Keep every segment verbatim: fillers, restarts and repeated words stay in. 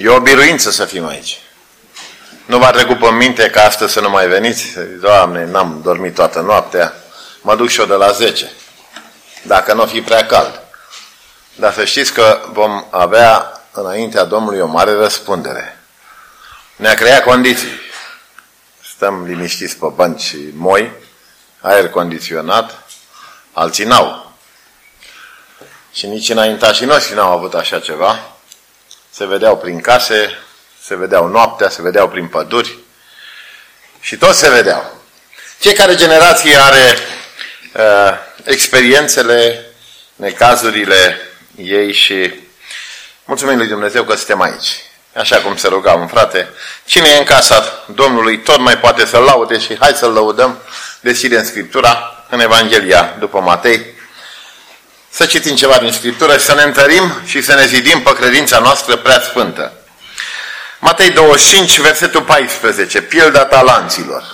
E o biruință să fim aici. Nu v-a trecut pe minte că astăzi să nu mai veniți? Doamne, n-am dormit toată noaptea, mă duc și eu de la zece. Dacă nu o fi prea cald. Dar să știți că vom avea înaintea Domnului o mare răspundere. Ne-a creat condiții. Stăm liniștiți pe bănci și moi, aer condiționat, alții n-au. Și nici înaintașii noștri n-au avut așa ceva. Se vedeau prin case, se vedeau noaptea, se vedeau prin păduri și toți se vedeau. Fiecare generație are uh, experiențele, necazurile ei și mulțumim lui Dumnezeu că suntem aici. Așa cum se ruga un frate, cine e în casa Domnului tot mai poate să-L laude și hai să-L lăudăm. Deschidem Scriptura în Evanghelia după Matei, să citim ceva din Scriptură și să ne întărim și să ne zidim pe credința noastră prea sfântă. Matei douăzeci și cinci, versetul paisprezece, pilda talanților.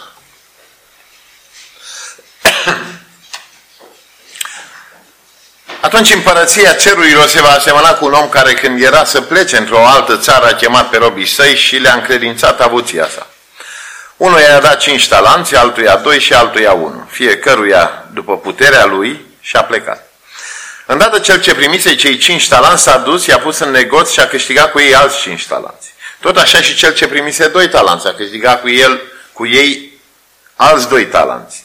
Atunci împărăția cerurilor se va asemăna cu un om care când era să plece într-o altă țară a chemat pe robii săi și le-a încredințat avuția sa. Unul i-a dat cinci talanți, altuia doi și altuia unu, fiecăruia după puterea lui și a plecat. Îndată cel ce primise cei cinci talanți s-a dus, i-a pus în negoț și a câștigat cu ei alți cinci talanți. Tot așa și cel ce primise doi talanți a câștigat cu, el, cu ei alți doi talanți.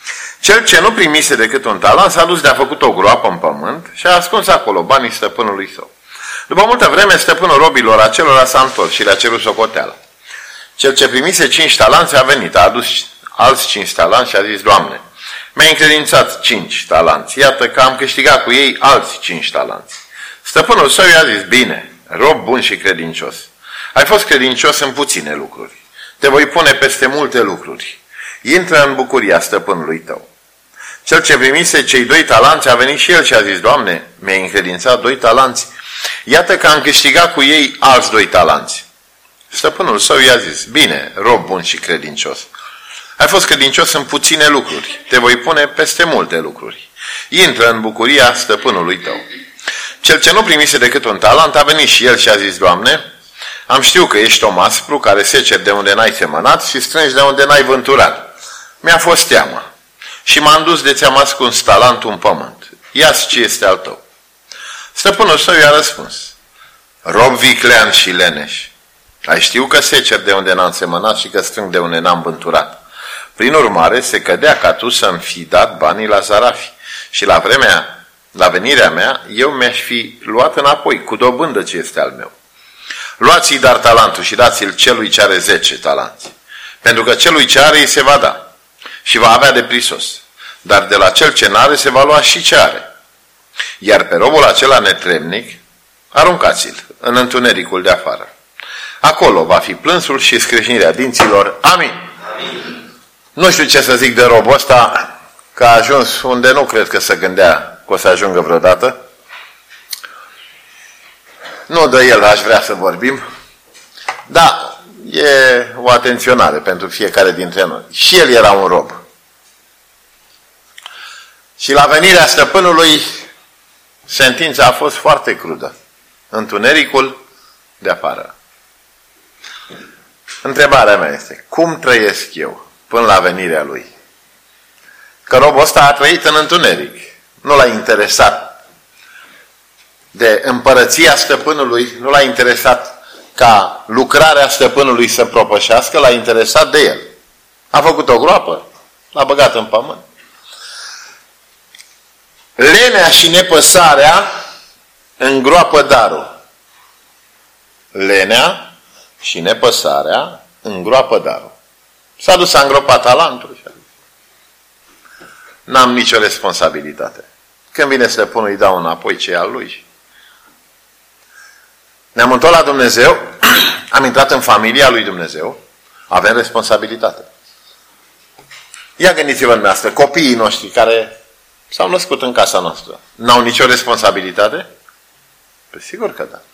Cel ce nu primise decât un talent s-a dus de-a făcut o groapă în pământ și a ascuns acolo banii stăpânului său. După multă vreme, stăpânul robilor acelora s-a întors și le-a cerut socoteală. Cel ce primise cinci talanți a venit, a adus alți cinci talanți și a zis: Doamne, mi-ai încredințat cinci talanți, iată că am câștigat cu ei alți cinci talanți. Stăpânul său i-a zis: Bine, rob bun și credincios. Ai fost credincios în puține lucruri. Te voi pune peste multe lucruri. Intră în bucuria stăpânului tău. Cel ce primise cei doi talanți a venit și el și a zis: Doamne, mi-ai încredințat doi talanți, iată că am câștigat cu ei alți doi talanți. Stăpânul său i-a zis: Bine, rob bun și credincios. Ai fost credincios în puține lucruri, te voi pune peste multe lucruri. Intră în bucuria stăpânului tău. Cel ce nu primise decât un talent a venit și el și a zis: Doamne, am știut că ești om aspru, care seceri de unde n-ai semănat și strângi de unde n-ai vânturat. Mi-a fost teamă și m-am dus de ți-am ascuns talentul în pământ. Ia-ți ce este al tău. Stăpânul său i-a răspuns: Rob viclean și leneș, ai știut că seceri de unde n-am semănat și că strâng de unde n-am vânturat. Prin urmare, se cădea ca tu să-mi fi dat banii la zarafi și la vremea, la venirea mea, eu mi-aș fi luat înapoi cu dobândă ce este al meu. Luați-i dar talentul și dați-l celui ce are zece talanți. Pentru că celui ce are îi se va da și va avea de prisos. Dar de la cel ce n-are se va lua și ce are. Iar pe robul acela netremnic, aruncați-l în întunericul de afară. Acolo va fi plânsul și scrâșnirea dinților. Amin. Amin. Nu știu ce să zic de robul ăsta, că a ajuns unde nu cred că se gândea că o să ajungă vreodată. Nu de el aș vrea să vorbim, dar e o atenționare pentru fiecare dintre noi. Și el era un rob. Și la venirea stăpânului, sentința a fost foarte crudă. Întunericul de afară. Întrebarea mea este: cum trăiesc eu până la venirea lui? Că robul ăsta a trăit în întuneric. Nu l-a interesat de împărăția stăpânului, nu l-a interesat ca lucrarea stăpânului să propășească, l-a interesat de el. A făcut o groapă, l-a băgat în pământ. Lenea și nepăsarea îngroapă darul. Lenea și nepăsarea îngroapă darul. S-a dus, a îngropat talentul și a zis: n-am nicio responsabilitate. Când vine stăpânul, îi dau înapoi ce e al lui. Ne-am întors la Dumnezeu, am intrat în familia lui Dumnezeu, avem responsabilitate. Ia gândiți-vă dumneavoastră, copiii noștri care s-au născut în casa noastră, n-au nicio responsabilitate? Păi sigur că da.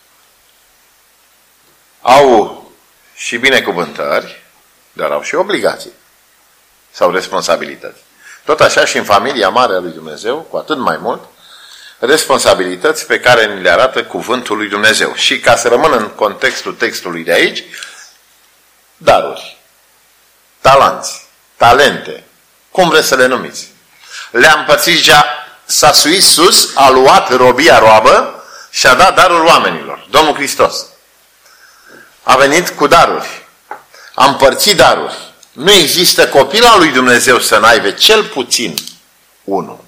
Au și binecuvântări, dar au și obligații sau responsabilități. Tot așa și în familia mare a lui Dumnezeu, cu atât mai mult, responsabilități pe care ni le arată cuvântul lui Dumnezeu. Și ca să rămân în contextul textului de aici, daruri, talanți, talente, cum vreți să le numiți. Le-a împărțit, s-a suit sus, a luat robia roabă și a dat darul oamenilor. Domnul Hristos a venit cu daruri, a împărțit daruri. Nu există copil al lui Dumnezeu să n-aibă cel puțin unul.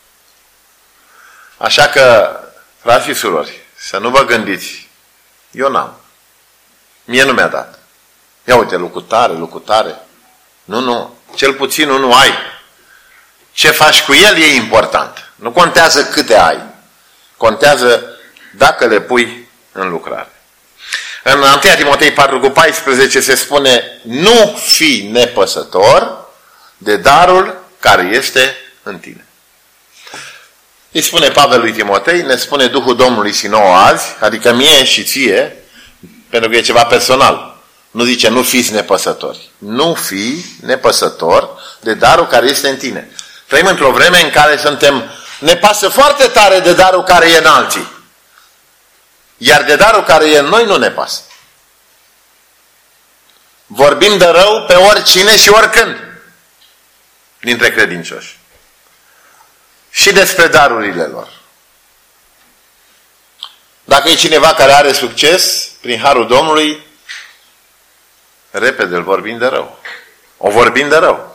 Așa că, frați și surori, să nu vă gândiți, eu n-am. Mie nu mi-a dat. Ia uite, lucrutare, lucrutare. Nu, nu, cel puțin unul ai. Ce faci cu el e important. Nu contează câte ai. Contează dacă le pui în lucrare. În unu Timotei patru cu paisprezece se spune: nu fi nepăsător de darul care este în tine. Îi spune Pavel lui Timotei, ne spune Duhul Domnului și nouă azi, adică mie și ție, pentru că e ceva personal. Nu zice nu fiți nepăsători. Nu fi nepăsător de darul care este în tine. Trăim într-o vreme în care suntem, ne pasă foarte tare de darul care e în alții. Iar de darul care e în noi nu ne pasă. Vorbim de rău pe oricine și oricând dintre credincioși. Și despre darurile lor. Dacă e cineva care are succes prin harul Domnului, repede îl vorbim de rău. O vorbim de rău.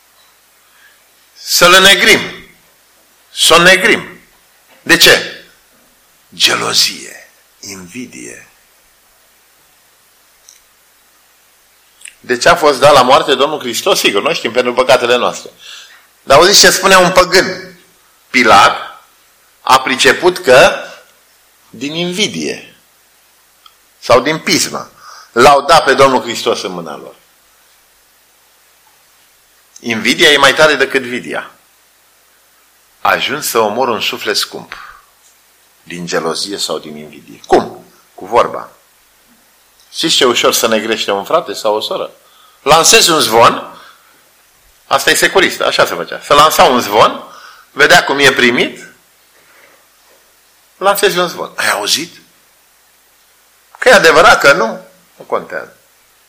Să-l negrim. Să o negrim. De ce? Gelozie, invidie. De ce a fost dat la moarte Domnul Hristos? Sigur, noi știm pentru păcatele noastre. Dar auziți ce spune un păgân? Pilat a priceput că din invidie sau din pismă l-au dat pe Domnul Hristos în mâna lor. Invidia e mai tare decât vidia. A ajuns să omor un suflet scump din gelozie sau din invidie. Cum? Cu vorba. Știți ce ușor să negrește un frate sau o soră? Lansezi un zvon, asta e securist, așa se făcea. Să lansa un zvon, vedea cum e primit, lansezi un zvon. Ai auzit? Că e adevărat că nu, nu contează.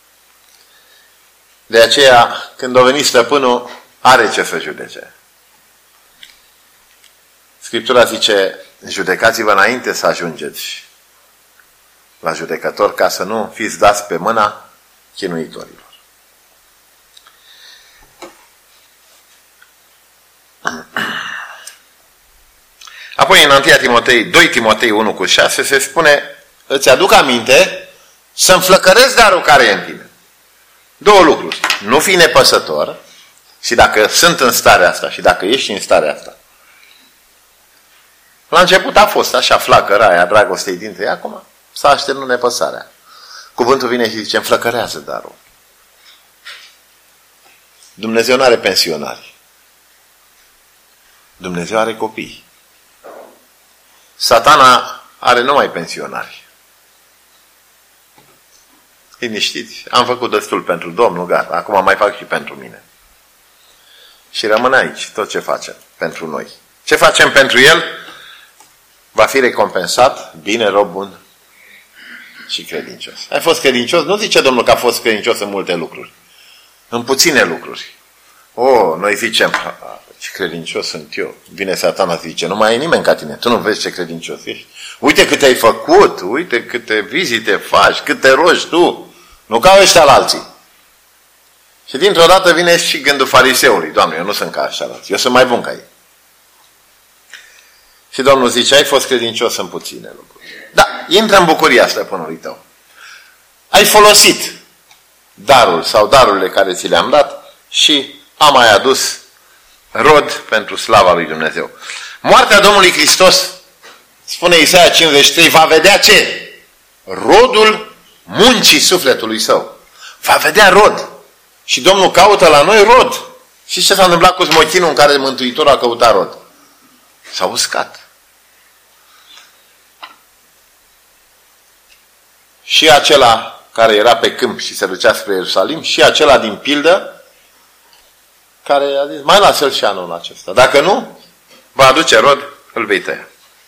De aceea, când a venit stăpânul, are ce să judece. Scriptura zice, judecați-vă înainte să ajungeți la judecător, ca să nu fiți dați pe mâna chinuitorilor. Apoi în unu Timotei, doi Timotei unu cu șase se spune, îți aduc aminte să înflăcăresc darul care e în tine. Două lucruri. Nu fi nepăsător și dacă sunt în starea asta și dacă ești în starea asta. La început a fost așa flacăra aia dragostei dintre ei, acum s-a așternut nepăsarea. Cuvântul vine și zice, înflăcărează darul. Dumnezeu nu are pensionari. Dumnezeu are copii. Satana are numai pensionari. Liniștiți, am făcut destul pentru Domnul, gata, acum mai fac și pentru mine. Și rămân aici, tot ce facem pentru noi. Ce facem pentru El va fi recompensat, bine, rob bun și credincios. Ai fost credincios? Nu zice Domnul că a fost credincios în multe lucruri. În puține lucruri. O, noi zicem, ce credincios sunt eu. Vine Satana, zice, nu mai e nimeni ca tine. Tu nu vezi ce credincios ești. Uite câte ai făcut, uite câte vizite faci, câte rogi tu. Nu ca ăștia la alții. Și dintr-o dată vine și gândul fariseului. Doamne, eu nu sunt ca ăștia la alții. Eu sunt mai bun ca ei. Și Domnul zice, ai fost credincios în puține lucruri. Da, intră în bucuria stăpânului tău. Ai folosit darul sau darurile care ți le-am dat și am mai adus rod pentru slava lui Dumnezeu. Moartea Domnului Hristos, spune Isaia cincizeci și trei, va vedea ce? Rodul muncii sufletului său. Va vedea rod. Și Domnul caută la noi rod. Și ce s-a întâmplat cu smochinul în care Mântuitorul a căutat rod? S-a uscat. Și acela care era pe câmp și se ducea spre Ierusalim, și acela din pildă, care a zis, mai lasă-l și anul acesta. Dacă nu, va aduce rod, îl vei tăia.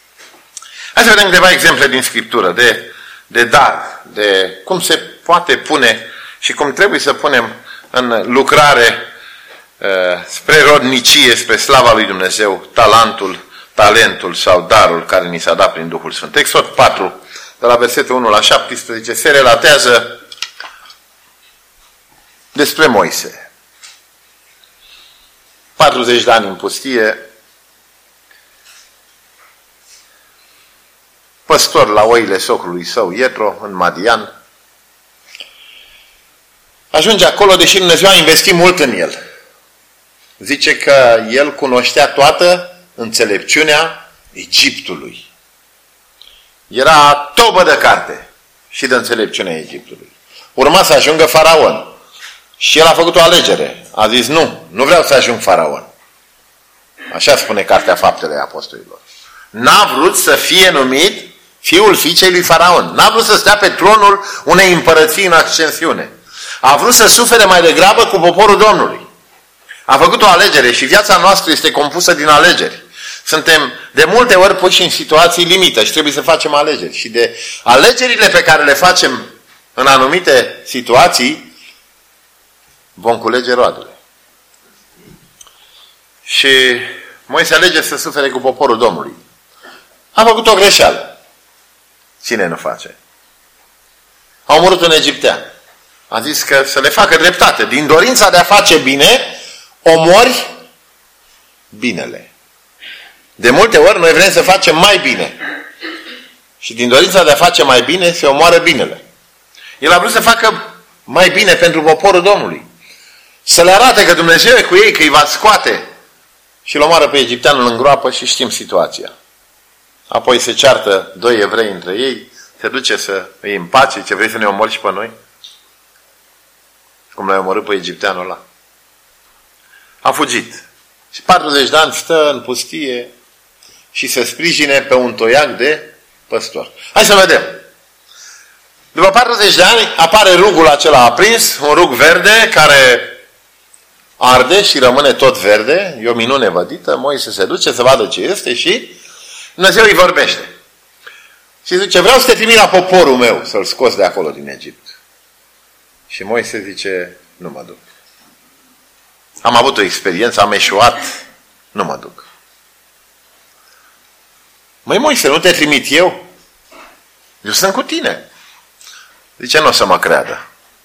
Hai să vedem câteva exemple din Scriptură de, de dar, de cum se poate pune și cum trebuie să punem în lucrare uh, spre rodnicie, spre slava lui Dumnezeu, talentul, talentul sau darul care ni s-a dat prin Duhul Sfânt. Exod patru, de la versetul unu la șaptesprezece, se relatează despre Moise. patruzeci de ani în pustie, păstor la oile socrului său, Ietro, în Madian. Ajunge acolo, deși Dumnezeu a investit mult în el. Zice că el cunoștea toată înțelepciunea Egiptului. Era tobă de carte și de înțelepciunea Egiptului. Urma să ajungă faraon. Și el a făcut o alegere. A zis, nu, nu vreau să ajung faraon. Așa spune Cartea Faptele Apostolilor. N-a vrut să fie numit fiul fiicei lui faraon. N-a vrut să stea pe tronul unei împărății în ascensiune. A vrut să sufere mai degrabă cu poporul Domnului. A făcut o alegere și viața noastră este compusă din alegeri. Suntem de multe ori puși în situații limită și trebuie să facem alegeri. Și de alegerile pe care le facem în anumite situații, vom culege roadele. Și Moise alege să sufere cu poporul Domnului. A făcut o greșeală. Cine nu face? A omorât un egiptean. A zis că să le facă dreptate. Din dorința de a face bine, omori binele. De multe ori noi vrem să facem mai bine. Și din dorința de a face mai bine, se omoară binele. El a vrut să facă mai bine pentru poporul Domnului. Să le arate că Dumnezeu e cu ei, că îi va scoate. Și îl omoară pe egipteanul în groapă și știm situația. Apoi se ceartă doi evrei între ei, se duce să îi împace, ce vrei să ne omori și pe noi? Cum l-ai omorât pe egipteanul ăla. A fugit. Și patruzeci de ani stă în pustie și se sprijine pe un toiac de păstor. Hai să vedem. După patruzeci de ani apare rugul acela aprins, un rug verde care arde și rămâne tot verde. E o minune vădită. Moise se duce să vadă ce este și Dumnezeu îi vorbește. Și zice, vreau să te trimit la poporul meu să-l scoți de acolo din Egipt. Și Moise zice, nu mă duc. Am avut o experiență, am eșuat, nu mă duc. Măi Moise, nu te trimit eu? Eu sunt cu tine. Zice, nu o să mă creadă.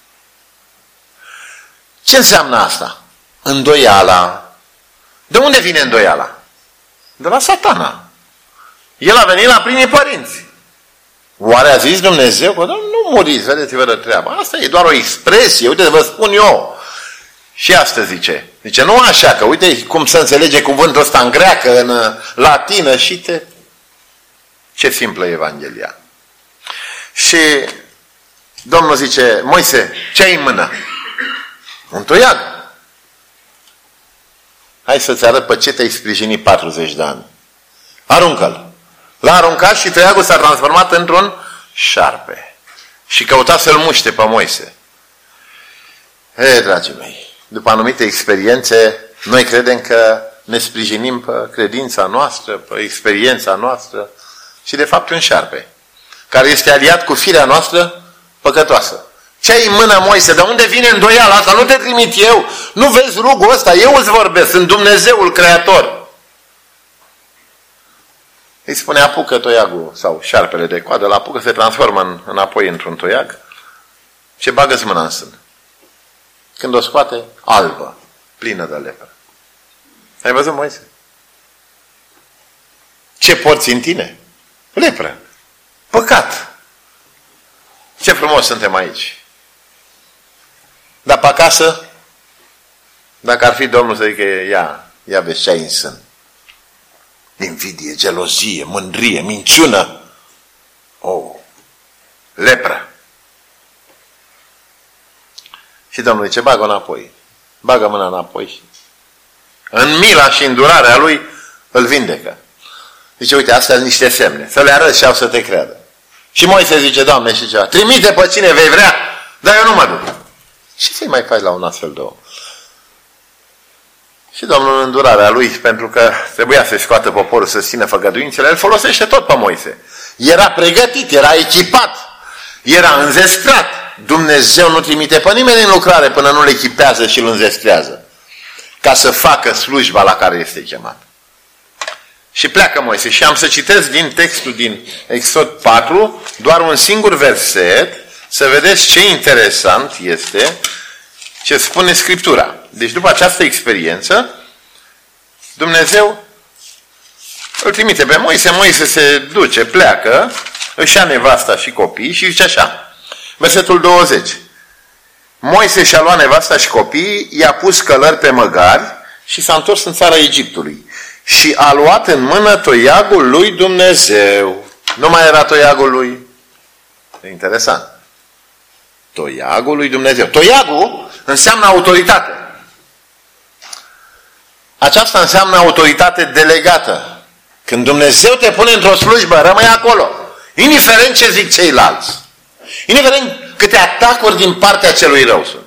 Ce înseamnă asta? Îndoiala. De unde vine îndoiala? De la Satana. El a venit la primii părinți. Oare a zis Dumnezeu? Că nu muriți, vedeți-vă de treabă. Asta e doar o expresie, uite, vă spun eu. Și asta zice. Zice, nu așa, că uite cum se înțelege cuvântul ăsta în greacă, în latină și te... Ce simplă Evanghelia. Și Domnul zice, Moise, ce ai în mână? Un toiag. Hai să-ți arăt pe ce te-ai sprijinit patruzeci de ani. Aruncă-l. L-a aruncat și toiagul s-a transformat într-un șarpe. Și căuta să-l muște pe Moise. Ei, dragii mei, după anumite experiențe, noi credem că ne sprijinim pe credința noastră, pe experiența noastră și de fapt un șarpe, care este aliat cu firea noastră păcătoasă. Ce ai în mână, Moise? De unde vine îndoiala asta? Nu te trimit eu. Nu vezi rugul ăsta? Eu îți vorbesc. Sunt Dumnezeul Creator. Îi spune, apucă toiagul sau șarpele de coadă, la apucă, se transformă în, înapoi într-un toiag. Ce bagă-ți mâna în sân? Când o scoate, albă, plină de lepră. Ai văzut, Moise? Ce porți în tine? Lepră. Păcat. Ce frumos suntem aici. Dar pe acasă, dacă ar fi Domnul să zică, ia, ia vezi ce ai în sân. Invidie, gelozie, mândrie, minciună. Oh, lepră. Și Domnul zice, bagă înapoi. Bagă mâna înapoi și în mila și îndurarea lui îl vindecă. Zice, uite, astea sunt niște semne. Să le arăți și au să te creadă. Și Moise zice, Doamne, și ceva, trimite pe cine vei vrea, dar eu nu mă duc. Și să-i mai faci la un astfel de om? Și Domnul, îndurarea lui, pentru că trebuia să-i scoată poporul să țină făgăduințele, el folosește tot pe Moise. Era pregătit, era echipat, era înzestrat. Dumnezeu nu trimite pe nimeni în lucrare până nu-l echipează și îl înzestrează, ca să facă slujba la care este chemat. Și pleacă Moise. Și am să citesc din textul din Exod patru, doar un singur verset, să vedeți ce interesant este ce spune Scriptura. Deci după această experiență, Dumnezeu îl trimite pe Moise, Moise se duce, pleacă, își ia nevasta și copii și zice așa, versetul douăzeci. Moise și-a luat nevasta și copiii, i-a pus călări pe măgari și s-a întors în țara Egiptului. Și a luat în mână toiagul lui Dumnezeu. Nu mai era toiagul lui. E interesant. Toiagul lui Dumnezeu. Toiagul înseamnă autoritate. Aceasta înseamnă autoritate delegată. Când Dumnezeu te pune într-o slujbă, rămâi acolo. Indiferent ce zic ceilalți. Indiferent câte atacuri din partea celui rău sunt.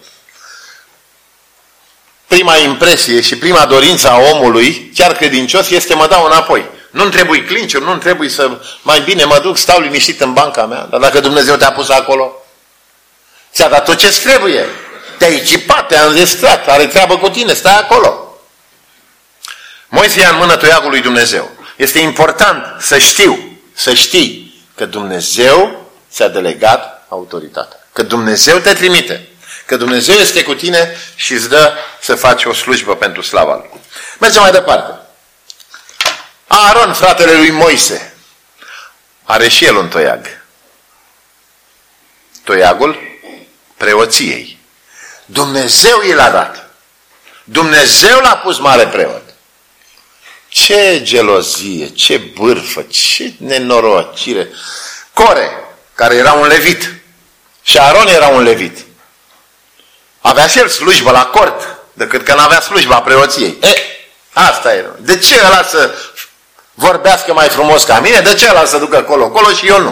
Prima impresie și prima dorință a omului, chiar credincios, este mă dau înapoi. Nu-mi trebuie clinciuri, nu-mi trebuie să... Mai bine mă duc, stau liniștit în banca mea. Dar dacă Dumnezeu te-a pus acolo, ți-a dat tot ce-ți trebuie. Te-a echipat, te-a înzestrat, are treabă cu tine, stai acolo. Moise ia în mână toiagul lui Dumnezeu. Este important să știu, să știi că Dumnezeu ți-a delegat autoritatea. Că Dumnezeu te trimite. Că Dumnezeu este cu tine și îți dă să faci o slujbă pentru slava Lui. Mergem mai departe. Aaron, fratele lui Moise, are și el un toiag. Toiagul preoției. Dumnezeu i l-a dat. Dumnezeu l-a pus mare preot. Ce gelozie, ce bârfă, ce nenorocire. Core, care era un levit, și Aaron era un levit. Avea și el slujbă la cort, decât că n-avea slujba preoției. E, asta e. De ce ăla să vorbească mai frumos ca mine? De ce ăla să ducă acolo-acolo și eu nu?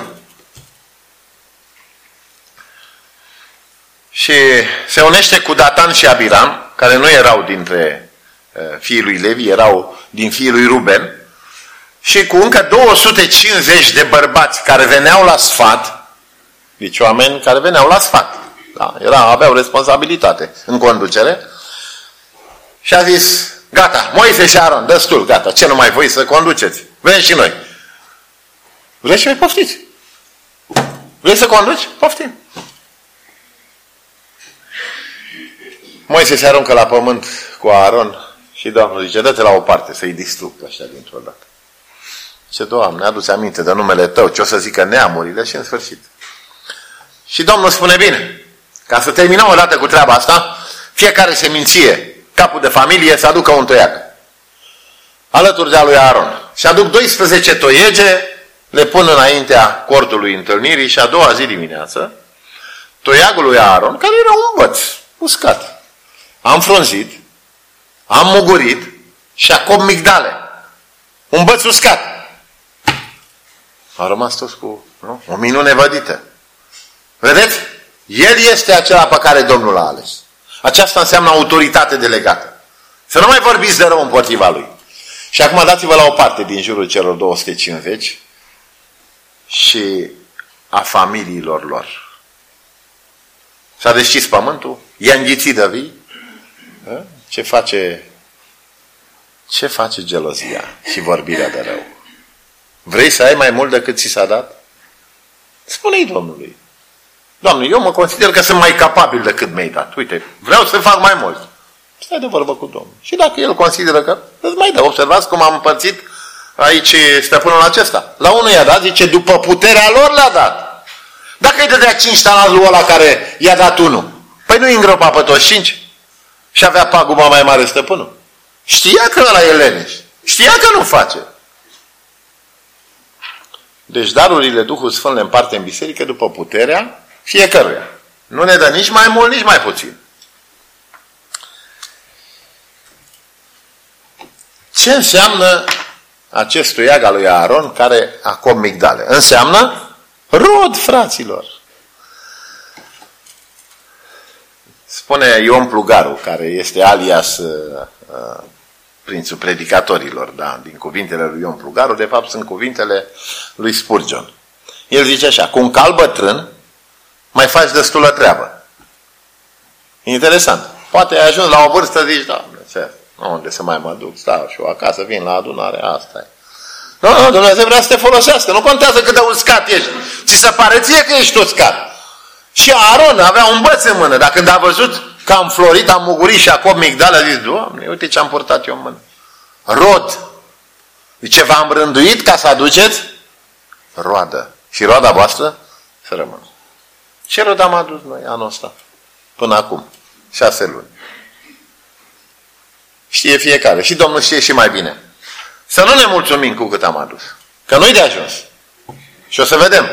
Și se unește cu Datan și Abiram, care nu erau dintre uh, fiii lui Levi, erau din fiii lui Ruben, și cu încă două sute cincizeci de bărbați care veneau la sfat, deci oameni care veneau la sfat. Da, era, aveau responsabilitate în conducere. Și a zis, gata, Moise și Aaron, destul, gata, ce nu mai voi să conduceți? Vrem și noi. Vreți și noi? Poftiți. Vrei să conduci? Poftim. Moise se aruncă la pământ cu Aaron și Domnul zice, dă-te la o parte să-i distrug ăștia dintr-o dată. Ce Doamne, adu-ți aminte de numele Tău, ce o să zică neamurile și în sfârșit. Și Domnul spune, bine, ca să terminăm o dată cu treaba asta, fiecare seminție, capul de familie, să aducă un toiag. Alături de a lui Aaron. Și aduc doisprezece toiege, le pun înaintea cortului întâlnirii și a doua zi dimineață, toiagul lui Aaron, care era un băț uscat, am frunzit, am mugurit și acum migdale. Un băț uscat. A rămas toți cu nu? O minune vădită. Vedeți? El este acela pe care Domnul l-a ales. Aceasta înseamnă autoritate delegată. Să nu mai vorbiți de rău împotriva lui. Și acum dați-vă la o parte din jurul celor două sute cincizeci și a familiilor lor. S-a deschis pământul, i-a înghițit de vii. Ce face, ce face gelozia și vorbirea de rău? Vrei să ai mai mult decât ți s-a dat? Spune-i Domnului. Doamne, eu mă consider că sunt mai capabil decât mi-ai dat. Uite, vreau să fac mai mult. Stai de vorbă cu Domnul. Și dacă el consideră că îți mai dă, observați cum am împărțit aici stăpânul acesta. La unul i-a dat, zice, după puterea lor le-a dat. Dacă îi dădea cinci talanți lui ăla care i-a dat unul, păi nu îi îngropa pe toți cinci? Și avea paguba mai mare stăpânul. Știa că ăla e leneș. Știa că nu face. Deci darurile Duhul Sfânt le împarte în biserică după puterea fiecăruia. Nu ne dă nici mai mult, nici mai puțin. Ce înseamnă acest toiag al lui Aaron care acum migdale? Înseamnă rod, fraților. Spune Ion Plugaru, care este alias uh, uh, prințul predicatorilor, da, din cuvintele lui Ion Plugaru, de fapt sunt cuvintele lui Spurgeon. El zice așa, cu un cal bătrân mai faci destulă treabă. Interesant. Poate ai ajuns la o vârstă, zici, Doamne, ce? Unde să mai mă duc? Stau și eu acasă, vin la adunare, asta e. Nu, nu, Dumnezeu vrea să te folosească. Nu contează cât de uscat ești. Ți se pare ție că ești uscat. Și Aron avea un băț în mână, dar când a văzut că am florit, am mugurit și acum migdale, a zis, Doamne, uite ce am purtat eu în mână. Rod. Zice, v-am rânduit ca să aduceți roadă. Și roada voastră să rămână. Ce rod am adus noi anul ăsta? Până acum. Șase luni. Știe fiecare. Și Domnul știe și mai bine. Să nu ne mulțumim cu cât am adus. Că nu-i de ajuns. Și o să vedem.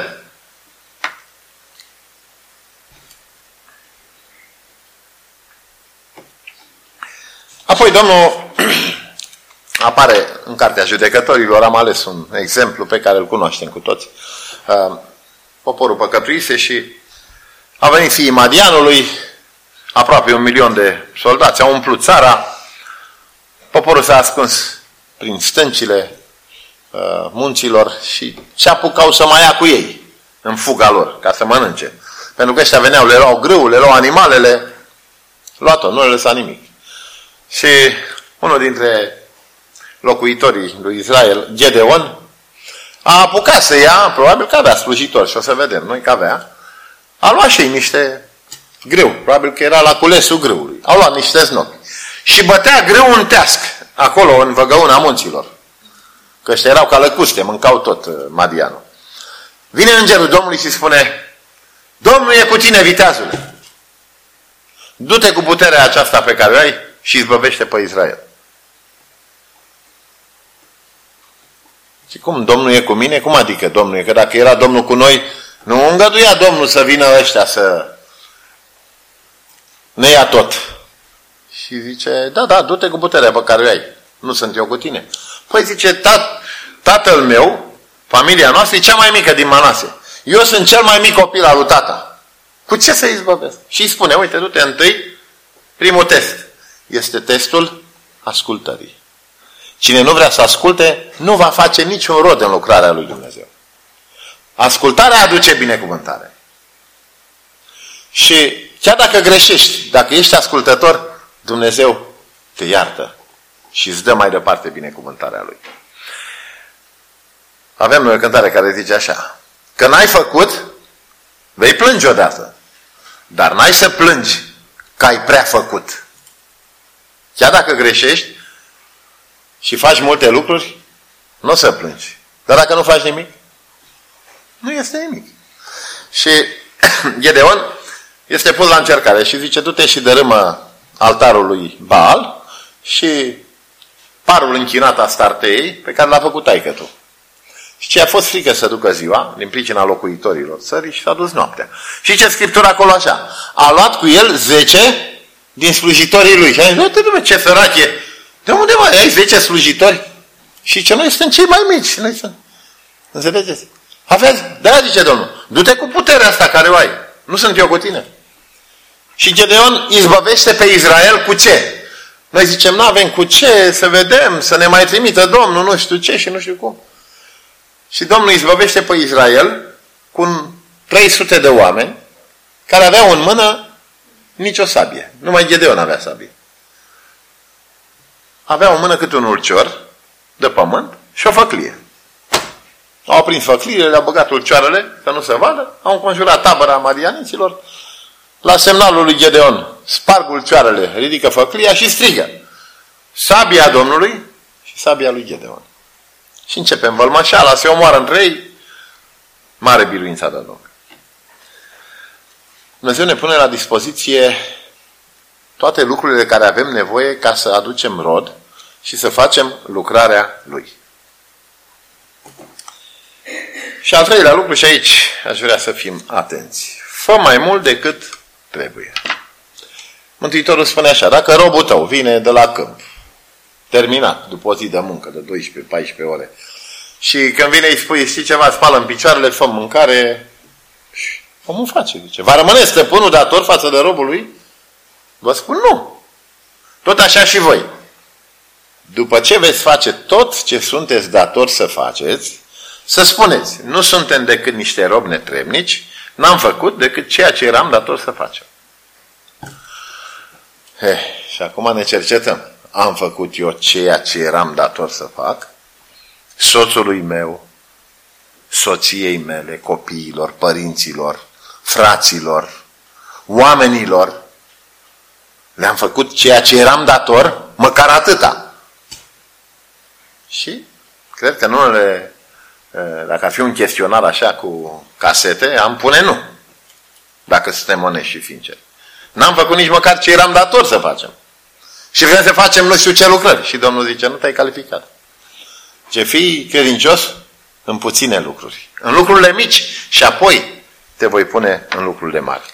Apoi Domnul apare în Cartea Judecătorilor, am ales un exemplu pe care îl cunoaștem cu toți. Poporul păcătuise și a venit fiii Madianului, aproape un milion de soldați, au umplut țara, poporul s-a ascuns prin stâncile uh, munților și se apucau să mai ia cu ei în fuga lor, ca să mănânce. Pentru că ăștia veneau, le luau grâul, le luau animalele, luat-o, nu le lăsa nimic. Și unul dintre locuitorii lui Israel, Gedeon, a apucat să ia, probabil că avea slujitori, și o să vedem noi că avea, a luat și ei niște grâu, probabil că era la culesul grâului. Au luat niște znopi. Și bătea grâu în teasc, acolo, în văgăuna munților. Că ăștia erau ca lăcuste, mâncau tot uh, Madianul. Vine îngerul Domnului și spune, Domnul e cu tine, viteazule. Du-te cu puterea aceasta pe care o ai și izbăvește pe Israel. Și cum Domnul e cu mine? Cum adică Domnul e? Că dacă era Domnul cu noi, nu îngăduia Domnul să vină ăștia să ne ia tot. Și zice, da, da, du-te cu puterea pe care o ai. Nu sunt eu cu tine. Păi zice, tat, tatăl meu, familia noastră, e cea mai mică din Manase. Eu sunt cel mai mic copil al lui tata. Cu ce să izbăvesc? Și îi spune, uite, du-te întâi, primul test. Este testul ascultării. Cine nu vrea să asculte, nu va face niciun rod în lucrarea lui Dumnezeu. Ascultarea aduce binecuvântare. Și chiar dacă greșești, dacă ești ascultător, Dumnezeu te iartă și îți dă mai departe binecuvântarea Lui. Avem noi o cântare care zice așa, că n-ai făcut, vei plânge odată, dar n-ai să plângi că ai prea făcut. Chiar dacă greșești și faci multe lucruri, nu o să plângi. Dar dacă nu faci nimic, nu este nimic. Și Gedeon este pus la încercare și zice, du-te și dărâmă altarul lui Baal și parul închinat Astartei pe care l-a făcut taică-tu. Și ce a fost frică să ducă ziua, din pricina locuitorilor țării, și s-a dus noaptea. Și ce Scriptura acolo așa? A luat cu el zece din slujitorii lui. Și a zis, uite, ce sărac e! De unde mai ai zece slujitori? Și ce noi suntem cei mai mici. Noi sunt. Înțelegeți? Aveți? Da, zice Domnul. Du-te cu puterea asta care o ai. Nu sunt eu cu tine. Și Gedeon izbăvește pe Israel cu ce? Noi zicem, nu avem cu ce să vedem, să ne mai trimită Domnul, nu știu ce și nu știu cum. Și Domnul izbăvește pe Israel cu trei sute de oameni care aveau în mână nicio sabie. Numai Gedeon avea sabie. Aveau în mână câte un ulcior de pământ și o făclie. Au prins făcliile, le-au băgat ulcioarele, că nu se vadă, au înconjurat tabăra madianiților. La semnalul lui Gedeon, sparg ulcioarele, ridică făclia și strigă. Sabia Domnului și sabia lui Gedeon. Și începem vălmășeala, se omoară între ei, mare biruința de Domnul. Dumnezeu ne pune la dispoziție toate lucrurile de care avem nevoie ca să aducem rod și să facem lucrarea Lui. Și al treilea lucru, și aici aș vrea să fim atenți. Fă mai mult decât trebuie. Mântuitorul spune așa, dacă robul tău vine de la câmp, terminat, după o zi de muncă, de douăsprezece paisprezece ore, și când vine îi spui, știi ceva, spală în picioarele, fă mâncare, omul face, zice. Va rămâne stăpânul dator față de robul lui? Vă spun nu. Tot așa și voi. După ce veți face tot ce sunteți datori să faceți, Să spuneți, nu suntem decât niște robi netrebnici, n-am făcut decât ceea ce eram dator să facem. Eh, și acum ne cercetăm. Am făcut eu ceea ce eram dator să fac? Soțului meu, soției mele, copiilor, părinților, fraților, oamenilor, le-am făcut ceea ce eram dator, măcar atâta. Și cred că în unele, dacă ar fi un chestionar așa cu casete, am pune nu. Dacă suntem onești și sinceri. N-am făcut nici măcar ce eram dator să facem. Și vrem să facem nu știu ce lucrări. Și Domnul zice, nu te-ai calificat. Ce fii credincios în puține lucruri. În lucrurile mici și apoi te voi pune în lucrurile mari.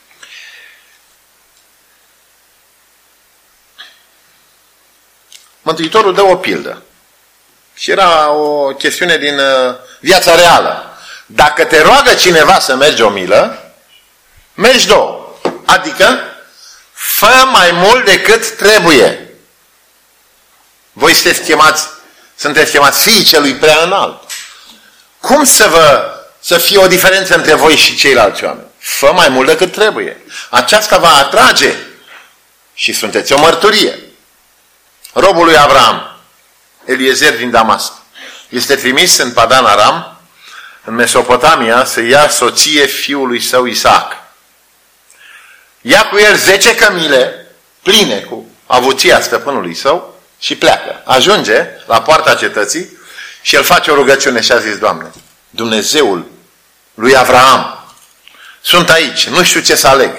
Mântuitorul dă o pildă. Și era o chestiune din uh, viața reală. Dacă te roagă cineva să mergi o milă, mergi două. Adică, fă mai mult decât trebuie. Voi sunteți chemați, sunteți chemați fiii celui prea înalt. Cum să vă, să fie o diferență între voi și ceilalți oameni? Fă mai mult decât trebuie. Aceasta va atrage și sunteți o mărturie. Robul lui Avram, Eliezer din Damasc, este trimis în Padan Aram, în Mesopotamia, să ia soție fiului său Isaac. Ia cu el zece cămile pline cu avuția stăpânului său și pleacă. Ajunge la poarta cetății și el face o rugăciune și a zis, Doamne, Dumnezeul lui Avraam, sunt aici, nu știu ce să aleg.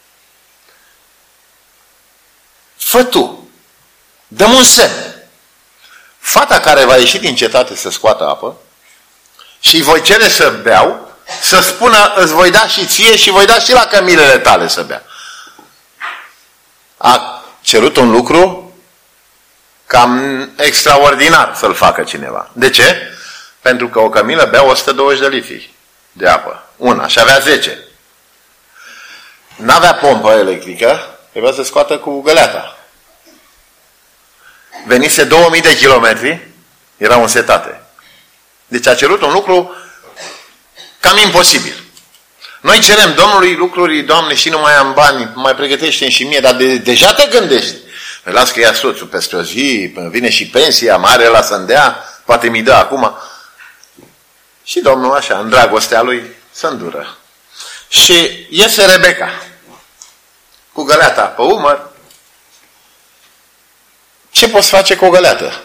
Fă Tu, dă-mi un semn. Fata care va ieși din cetate să scoată apă și îi voi cere să beau, să spună, îți voi da și ție și voi da și la cămilele tale să bea. A cerut un lucru cam extraordinar să-l facă cineva. De ce? Pentru că o cămilă bea o sută douăzeci de litri de apă. Una. Și avea zece. N-avea pompă electrică, trebuia să scoată cu găleata. Venise două mii de kilometri, erau însetate. Deci a cerut un lucru cam imposibil. Noi cerem Domnului lucruri, Doamne, și nu mai am bani, mai pregătește-mi și mie, dar de, deja te gândești. Păi las că ia soțul peste o zi, vine și pensia, mare la să-mi dea, poate mi dă acum. Și Domnul așa, în dragostea lui, să îndură. Și iese Rebecca, cu găleata pe umăr. Ce poți face cu o găleată?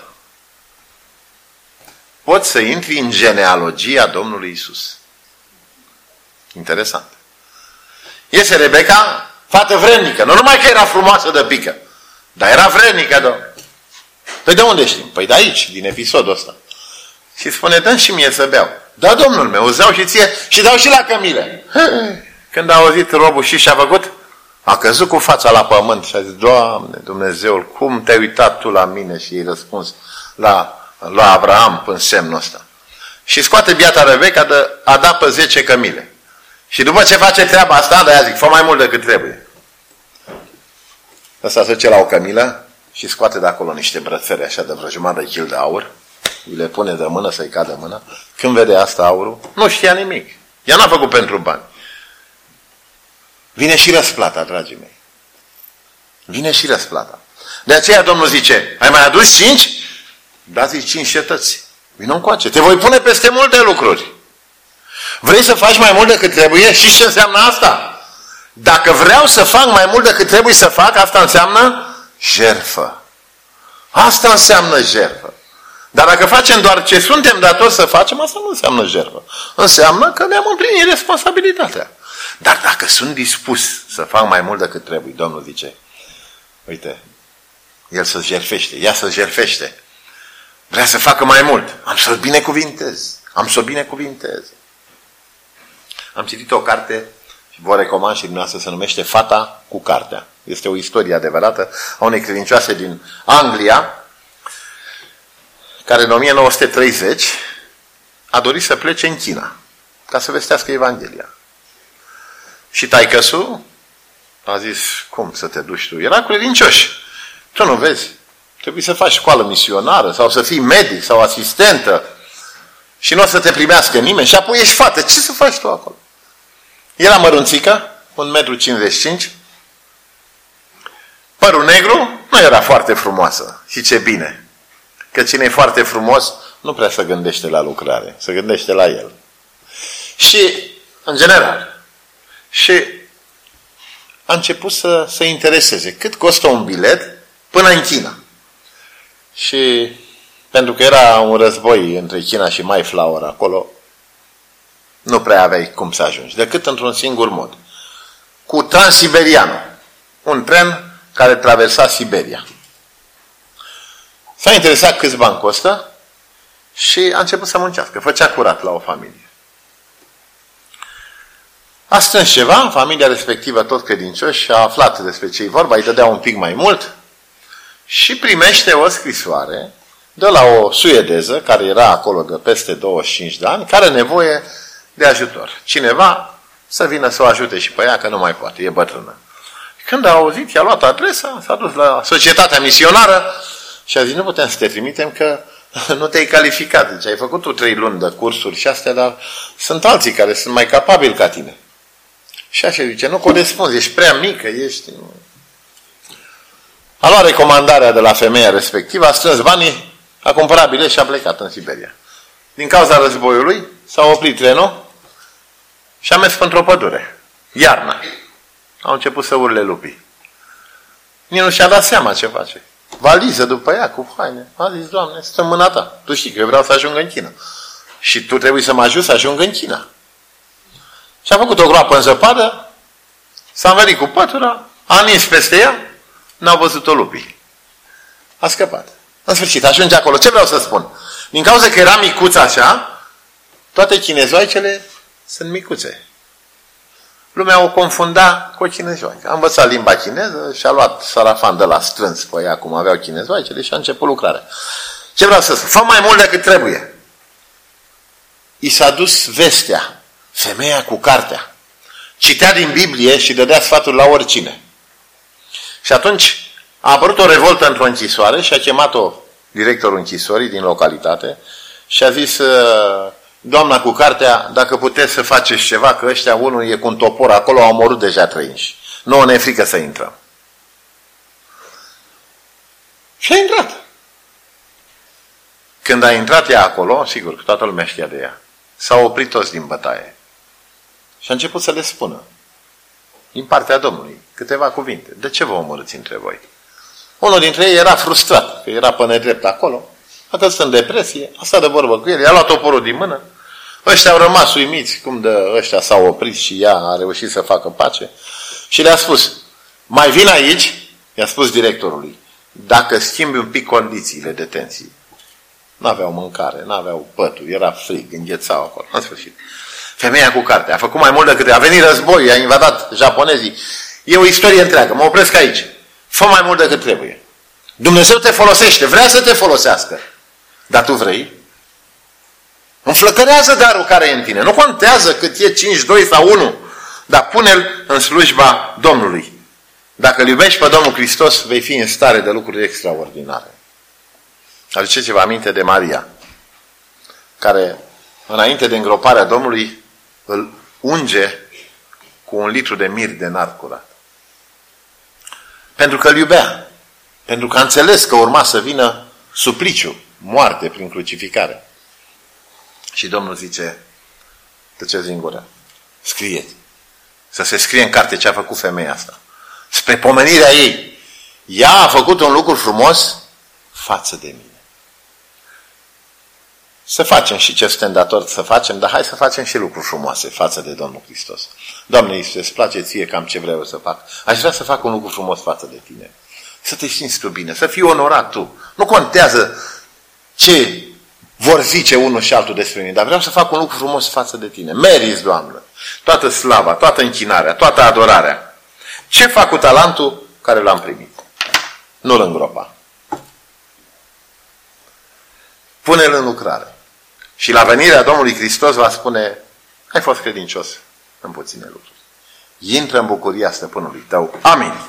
Poți să intri în genealogia Domnului Isus. Interesant. Iese Rebecca, fată vrednică. Nu numai că era frumoasă de pică, dar era vrednică, Domn. Păi de unde știm? Păi de aici, din episodul ăsta. Și spune, dă și mie să beau. Da, Domnul meu, îți dau și ție și dau și la cămile. Când a auzit robul și și-a făcut, a căzut cu fața la pământ și a zis, Doamne, Dumnezeul, cum te-ai uitat Tu la mine? Și i-ai răspuns la, la Avraam în semnul ăsta. Și scoate biata Rebecca de a da pe zece cămile. Și după ce face treaba asta, de-aia zic, fă mai mult decât trebuie. Ăsta se duce la o cămilă și scoate de acolo niște brățări așa de vreo jumătate de kil de aur, îi le pune de mână să-i cadă mâna. Când vede asta aurul, nu știa nimic. Ea n-a făcut pentru bani. Vine și răsplata, dragii mei. Vine și răsplata. De aceea Domnul zice, ai mai adus cinci? Dați-i cinci cetăți. Vină încoace. Te voi pune peste multe lucruri. Vrei să faci mai mult decât trebuie? Și ce înseamnă asta? Dacă vreau să fac mai mult decât trebuie să fac, asta înseamnă jertfă. Asta înseamnă jertfă. Dar dacă facem doar ce suntem datori să facem, asta nu înseamnă jertfă. Înseamnă că ne-am împlinit responsabilitatea. Dar dacă sunt dispus să fac mai mult decât trebuie, Domnul zice, uite, el să jertfește, ea să jertfește. Vrea să facă mai mult. Am să-l binecuvintez. Am să o binecuvintez. Am citit o carte și vă recomand și dumneavoastră, se numește Fata cu cartea. Este o istorie adevărată a unei credincioase din Anglia, care în o mie nouă sute treizeci a dorit să plece în China ca să vestească Evanghelia. Și taică-su a zis, cum să te duci tu? Era credincioși. Tu nu vezi? Trebuie să faci școală misionară sau să fii medic sau asistentă. și nu o să te primească nimeni și apoi ești fată. Ce să faci tu acolo? Era mărunțică, un metru cincizeci și cinci, părul negru, nu era foarte frumoasă. Și ce bine, că cine e foarte frumos nu prea se gândește la lucrare, se gândește la el. Și, în general, și a început să se intereseze. Cât costă un bilet până în China? Și pentru că era un război între China și Mayflower acolo, nu prea aveai cum să ajungi, decât într-un singur mod. Cu Transiberianul, un tren care traversa Siberia. S-a interesat câți bani costă și a început să muncească. Făcea curat la o familie. A strâns ceva, familia respectivă tot credincioși, a aflat despre ce-i vorba, îi dădea un pic mai mult și primește o scrisoare de la o suedeză, care era acolo de peste douăzeci și cinci de ani, care are nevoie de ajutor. Cineva să vină să o ajute și pe ea, că nu mai poate, e bătrână. Când a auzit, i-a luat adresa, s-a dus la societatea misionară și a zis, nu putem să te trimitem că nu te-ai calificat. Deci ai făcut tu trei luni de cursuri și astea, dar sunt alții care sunt mai capabili ca tine. Și așa zice, nu corespunzi, ești prea mică, ești... A luat recomandarea de la femeia respectivă, a strâns banii, a cumpărat bilet și a plecat în Siberia. Din cauza războiului s-a oprit trenul și a mers pentru o pădure. Iarna. Au început să urle lupii. Nici nu și-a dat seama ce face. Valiză după ea, cu haine. A zis, Doamne, stă în mâna ta. Tu știi că eu vreau să ajung în China. Și tu trebuie să mă ajuți să ajung în China. Și a făcut o groapă în zăpadă, s-a învelit cu pătura, a nins peste ea, n-au văzut-o lupii. A scăpat. În sfârșit, ajunge acolo. Ce vreau să spun? Din cauza că era micuța așa, toate chinezoaicele sunt micuțe. Lumea o confunda cu o chinezoaică. A învățat limba chineză și a luat sarafan de la strâns pe ea, cum aveau chinezoaicele, și a început lucrarea. Ce vreau să spun? Fă mai mult decât trebuie. I s-a dus vestea. Femeia cu cartea. Citea din Biblie și dădea sfaturi la oricine. Și atunci a apărut o revoltă într-o închisoare și a chemat-o directorul închisorii din localitate și a zis, doamna cu cartea, dacă puteți să faceți ceva, că ăștia, unul e cu un topor acolo, au omorât deja trăinși. Nouă ne-e frică să intrăm. Și a intrat. Când a intrat ea acolo, sigur că toată lumea știa de ea, s-au oprit toți din bătaie. Și a început să le spună, din partea Domnului, câteva cuvinte. De ce vă omorâți între voi? Unul dintre ei era frustrat, că era pe nedrept acolo, a căzut în depresie, a stat de vorbă cu el, i-a luat toporul din mână, ăștia au rămas uimiți cum de ăștia s-au oprit și ea a reușit să facă pace și le-a spus, mai vin aici, i-a spus directorului, dacă schimbi un pic condițiile detenției. N-aveau mâncare, n-aveau pături, era frig, înghețau acolo, în sfârșit. Femeia cu carte a făcut mai mult decât a venit război, a invadat japonezii. E o istorie întreagă, mă opresc aici. Fă mai mult decât trebuie. Dumnezeu te folosește, vrea să te folosească. Dar tu vrei? Înflăcărează darul care e în tine. Nu contează cât e cinci, doi sau unu, dar pune-l în slujba Domnului. Dacă îl iubești pe Domnul Hristos, vei fi în stare de lucruri extraordinare. Aduceți-vă aminte de Maria, care, înainte de îngroparea Domnului, îl unge cu un litru de mir de nar curat. Pentru că îl iubea. Pentru că a înțeles că urma să vină supliciu, moarte prin crucificare. Și Domnul zice, tăceți din gură, scrieți. Să se scrie în carte ce a făcut femeia asta. Spre pomenirea ei. Ea a făcut un lucru frumos față de mine. Să facem și ce suntem datori să facem, dar hai să facem și lucruri frumoase față de Domnul Hristos. Doamne Iisuse, îți place ție cam ce vreau să fac? Aș vrea să fac un lucru frumos față de tine. Să te simți tu bine, să fii onorat tu. Nu contează ce vor zice unul și altul despre mine, dar vreau să fac un lucru frumos față de tine. Meriți, Doamnă, toată slava, toată închinarea, toată adorarea. Ce fac cu talentul care l-am primit? Nu-l îngropa. Pune-l în lucrare. Și la venirea Domnului Hristos va spune, ai fost credincios în puține lucruri. Intră în bucuria stăpânului tău. Amin.